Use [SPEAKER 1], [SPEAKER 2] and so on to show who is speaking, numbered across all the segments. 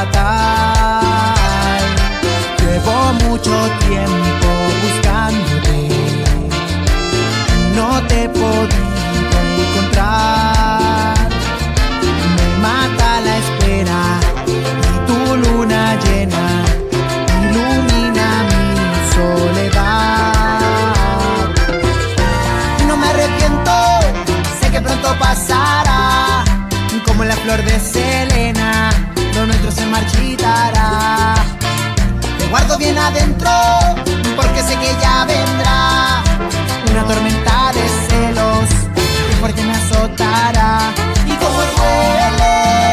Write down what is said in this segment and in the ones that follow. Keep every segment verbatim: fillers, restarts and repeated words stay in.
[SPEAKER 1] fatal. Llevo mucho tiempo buscándote, no te he podido encontrar. Me mata la espera y tu luna llena ilumina mi soledad. No me arrepiento, sé que pronto pasará, como la flor de Selena, lo nuestro se marchitará. Te guardo bien adentro, porque sé que ya vendrá una tormenta de celos que fuerte me azotará. Y como duele,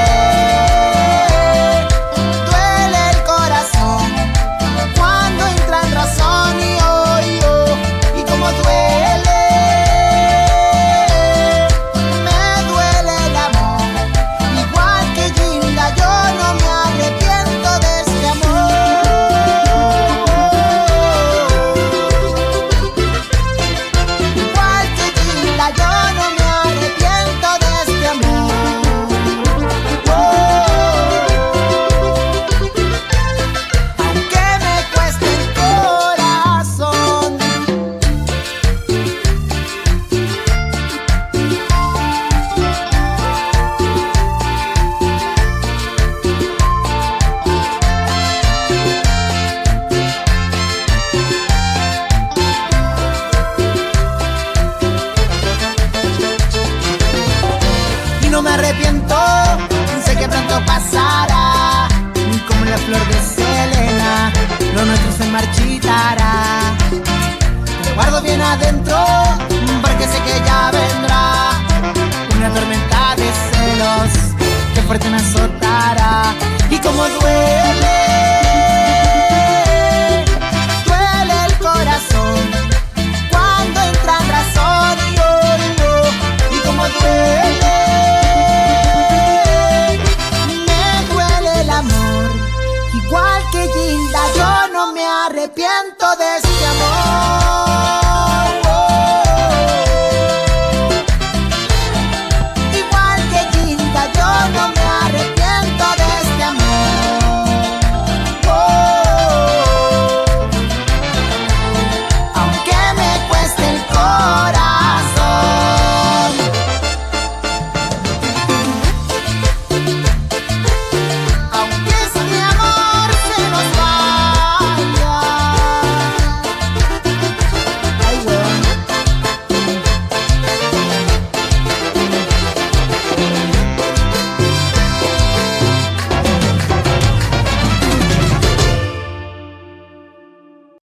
[SPEAKER 1] duele el corazón cuando entra en razón y oyo. Y como duele, me duele el amor. Igual que Gilda, yo no me arrepiento de este amor. Igual que Gilda, yo no me arrepiento de este amor. Oh. Aunque me cueste el corazón. Y no me arrepiento, sé que pronto pasará, como la flor de Selena, lo nuestro se marchitará. Te guardo bien adentro, porque sé que ya vendrá una tormenta de celos que fuerte me azotará. Y como duele, duele el corazón cuando entra en razón y oigo. Y como duele, me duele el amor. Igual que Gilda, yo no me arrepiento de